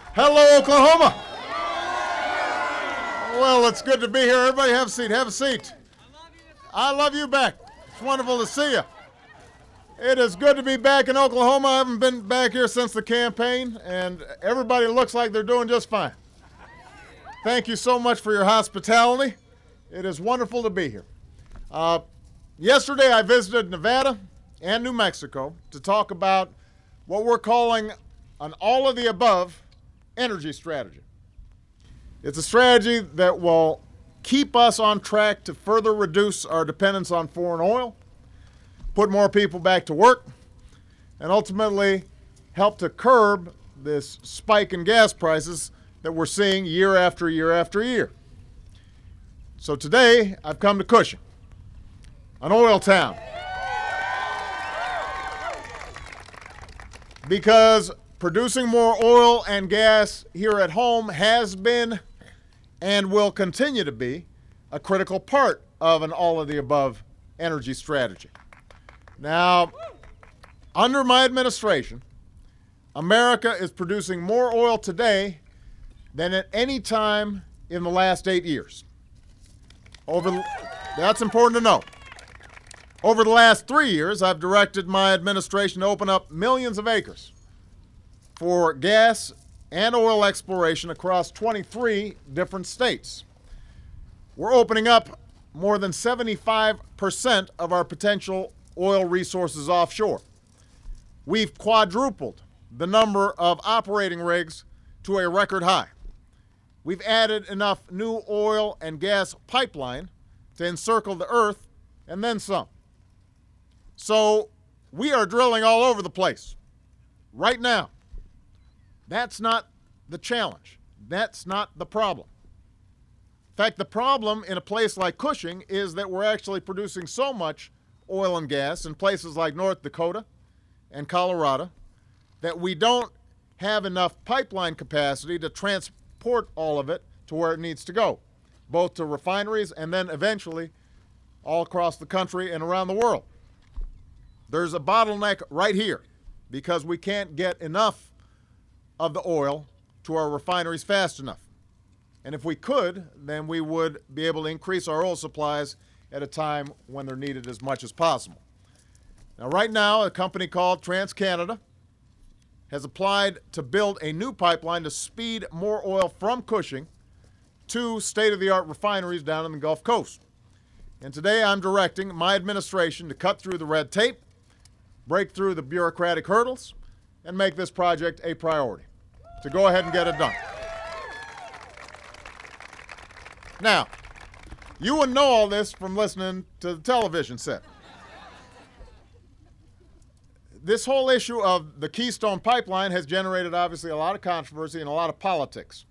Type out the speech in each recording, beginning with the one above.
Hello, Oklahoma. Well, it's good to be here. Everybody have a seat. Have a seat. I love you back. It's wonderful to see you. It is good to be back in Oklahoma. I haven't been back here since the campaign, and everybody looks like they're doing just fine. Thank you so much for your hospitality. It is wonderful to be here. Yesterday, I visited Nevada and New Mexico to talk about what we're calling an all-of-the-above energy strategy. It's a strategy that will keep us on track to further reduce our dependence on foreign oil, put more people back to work, and ultimately help to curb this spike in gas prices that we're seeing year after year after year. So today, I've come to Cushing, an oil town, because producing more oil and gas here at home has been and will continue to be a critical part of an all-of-the-above energy strategy. Now, under my administration, America is producing more oil today than at any time in the last 8 years. That's important to know. Over the last 3 years, I've directed my administration to open up millions of acres for gas and oil exploration across 23 different states. We're opening up more than 75% of our potential oil resources offshore. We've quadrupled the number of operating rigs to a record high. We've added enough new oil and gas pipeline to encircle the earth and then some. So we are drilling all over the place right now. That's not the challenge. That's not the problem. In fact, the problem in a place like Cushing is that we're actually producing so much oil and gas in places like North Dakota and Colorado that we don't have enough pipeline capacity to transport all of it to where it needs to go, both to refineries and then eventually all across the country and around the world. There's a bottleneck right here because we can't get enough of the oil to our refineries fast enough. And if we could, then we would be able to increase our oil supplies at a time when they're needed as much as possible. Now, right now, a company called TransCanada has applied to build a new pipeline to speed more oil from Cushing to state-of-the-art refineries down in the Gulf Coast. And today I'm directing my administration to cut through the red tape, break through the bureaucratic hurdles, and make this project a priority. To go ahead and get it done. Now, you wouldn't know all this from listening to the television set. This whole issue of the Keystone Pipeline has generated, obviously, a lot of controversy and a lot of politics.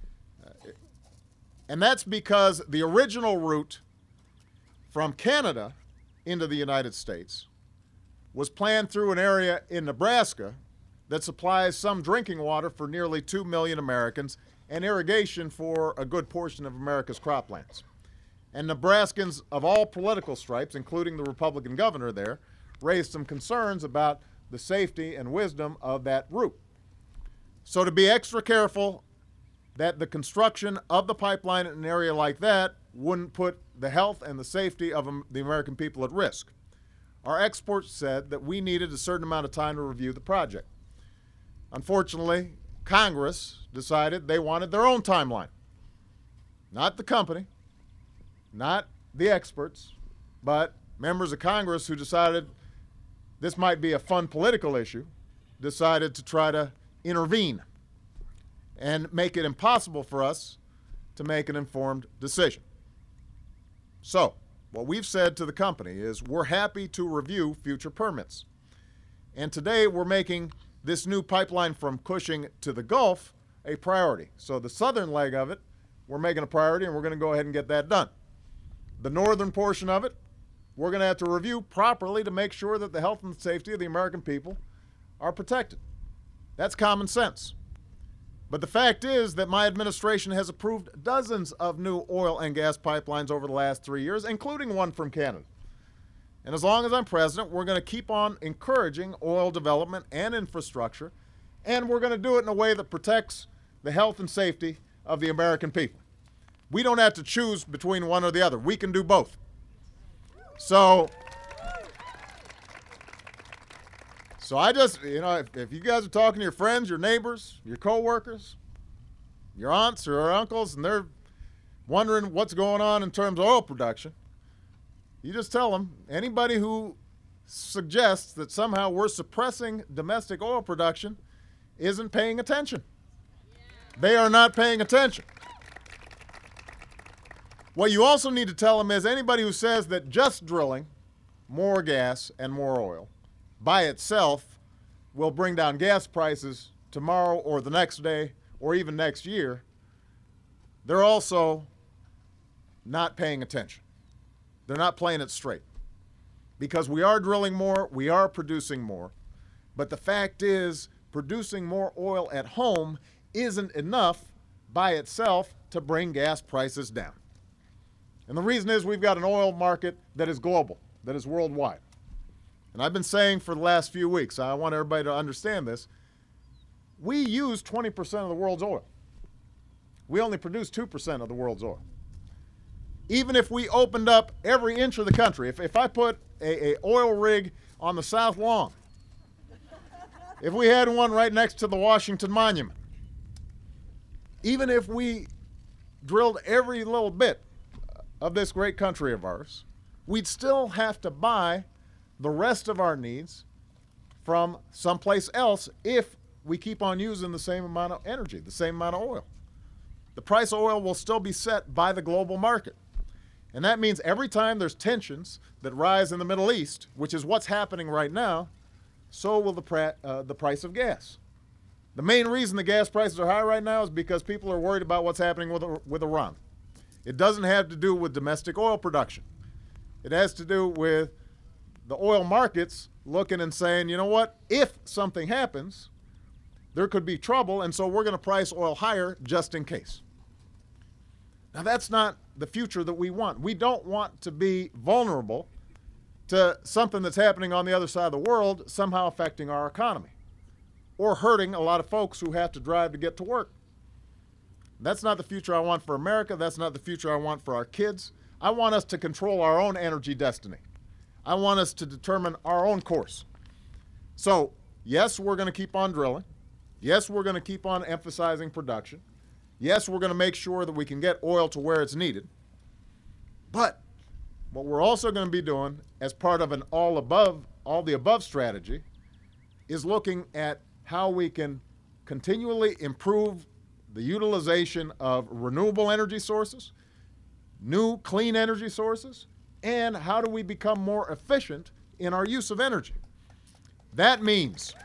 And that's because the original route from Canada into the United States was planned through an area in Nebraska that supplies some drinking water for nearly 2 million Americans and irrigation for a good portion of America's croplands. And Nebraskans of all political stripes, including the Republican governor there, raised some concerns about the safety and wisdom of that route. So to be extra careful that the construction of the pipeline in an area like that wouldn't put the health and the safety of the American people at risk, our experts said that we needed a certain amount of time to review the project. Unfortunately, Congress decided they wanted their own timeline. Not the company, not the experts, but members of Congress who decided this might be a fun political issue, decided to try to intervene and make it impossible for us to make an informed decision. So, what we've said to the company is we're happy to review future permits. And today we're making this new pipeline from Cushing to the Gulf a priority. So the southern leg of it, we're making a priority, and we're going to go ahead and get that done. The northern portion of it, we're going to have to review properly to make sure that the health and safety of the American people are protected. That's common sense. But the fact is that my administration has approved dozens of new oil and gas pipelines over the last 3 years, including one from Canada. And as long as I'm president, we're going to keep on encouraging oil development and infrastructure, and we're going to do it in a way that protects the health and safety of the American people. We don't have to choose between one or the other. We can do both. So I just, if you guys are talking to your friends, your neighbors, your coworkers, your aunts or uncles, and they're wondering what's going on in terms of oil production, you just tell them, anybody who suggests that somehow we're suppressing domestic oil production isn't paying attention. They are not paying attention. What you also need to tell them is anybody who says that just drilling more gas and more oil by itself will bring down gas prices tomorrow or the next day or even next year, they're also not paying attention. They're not playing it straight. Because we are drilling more, we are producing more, but the fact is producing more oil at home isn't enough by itself to bring gas prices down. And the reason is we've got an oil market that is global, that is worldwide. And I've been saying for the last few weeks, I want everybody to understand this, we use 20% of the world's oil. We only produce 2% of the world's oil. Even if we opened up every inch of the country, if I put a oil rig on the South Lawn, if we had one right next to the Washington Monument, even if we drilled every little bit of this great country of ours, we'd still have to buy the rest of our needs from someplace else if we keep on using the same amount of energy, the same amount of oil. The price of oil will still be set by the global market. And that means every time there's tensions that rise in the Middle East, which is what's happening right now, so will the price of gas. The main reason the gas prices are high right now is because people are worried about what's happening with Iran. It doesn't have to do with domestic oil production. It has to do with the oil markets looking and saying, you know what, if something happens, there could be trouble, and so we're going to price oil higher just in case. Now, that's not the future that we want. We don't want to be vulnerable to something that's happening on the other side of the world somehow affecting our economy or hurting a lot of folks who have to drive to get to work. That's not the future I want for America. That's not the future I want for our kids. I want us to control our own energy destiny. I want us to determine our own course. So, yes, we're going to keep on drilling. Yes, we're going to keep on emphasizing production. Yes, we're going to make sure that we can get oil to where it's needed. But what we're also going to be doing as part of an all the above strategy is looking at how we can continually improve the utilization of renewable energy sources, new clean energy sources, and how do we become more efficient in our use of energy. That means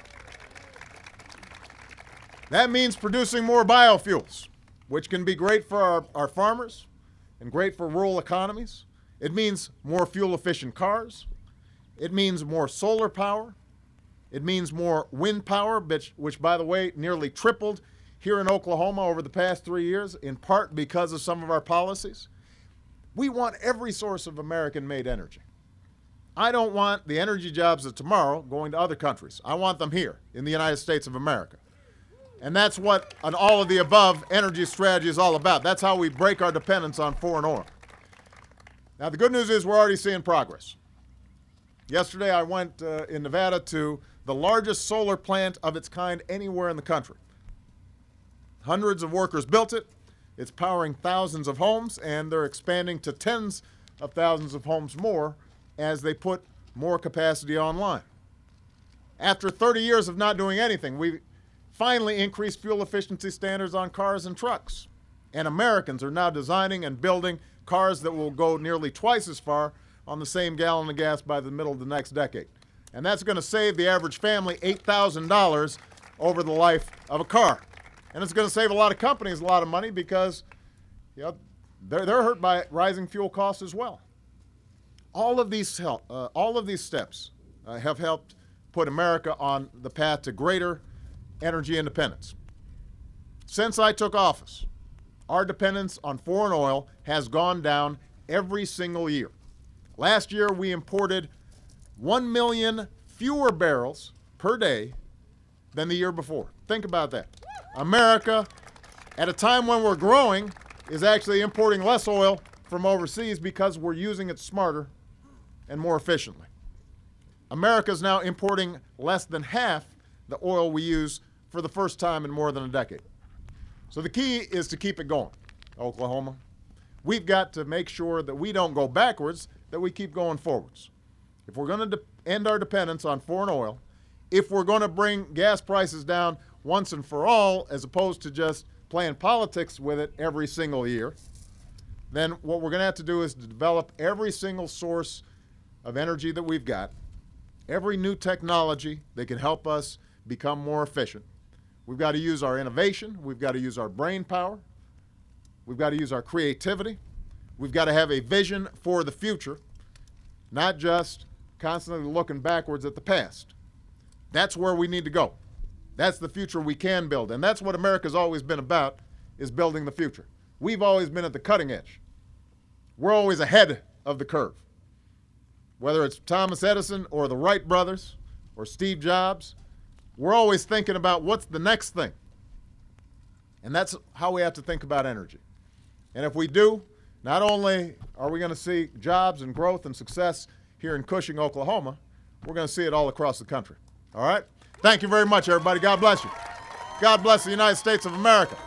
producing more biofuels, which can be great for our farmers and great for rural economies. It means more fuel-efficient cars. It means more solar power. It means more wind power, which, by the way, nearly tripled here in Oklahoma over the past 3 years, in part because of some of our policies. We want every source of American-made energy. I don't want the energy jobs of tomorrow going to other countries. I want them here in the United States of America. And that's what an all-of-the-above energy strategy is all about. That's how we break our dependence on foreign oil. Now, the good news is we're already seeing progress. Yesterday, I went in Nevada to the largest solar plant of its kind anywhere in the country. Hundreds of workers built it. It's powering thousands of homes, and they're expanding to tens of thousands of homes more as they put more capacity online. After 30 years of not doing anything, we finally increased fuel efficiency standards on cars and trucks. And Americans are now designing and building cars that will go nearly twice as far on the same gallon of gas by the middle of the next decade. And that's going to save the average family $8,000 over the life of a car. And it's going to save a lot of companies a lot of money because they're hurt by rising fuel costs as well. All of these steps have helped put America on the path to greater energy independence. Since I took office, our dependence on foreign oil has gone down every single year. Last year, we imported 1 million fewer barrels per day than the year before. Think about that. America, at a time when we're growing, is actually importing less oil from overseas because we're using it smarter and more efficiently. America is now importing less than half the oil we use for the first time in more than a decade. So the key is to keep it going, Oklahoma. We've got to make sure that we don't go backwards, that we keep going forwards. If we're going to end our dependence on foreign oil, if we're going to bring gas prices down once and for all, as opposed to just playing politics with it every single year, then what we're going to have to do is to develop every single source of energy that we've got, every new technology that can help us become more efficient. We've got to use our innovation. We've got to use our brain power. We've got to use our creativity. We've got to have a vision for the future, not just constantly looking backwards at the past. That's where we need to go. That's the future we can build. And that's what America's always been about, is building the future. We've always been at the cutting edge. We're always ahead of the curve. Whether it's Thomas Edison or the Wright brothers or Steve Jobs, we're always thinking about what's the next thing. And that's how we have to think about energy. And if we do, not only are we going to see jobs and growth and success here in Cushing, Oklahoma, we're going to see it all across the country. All right? Thank you very much, everybody. God bless you. God bless the United States of America.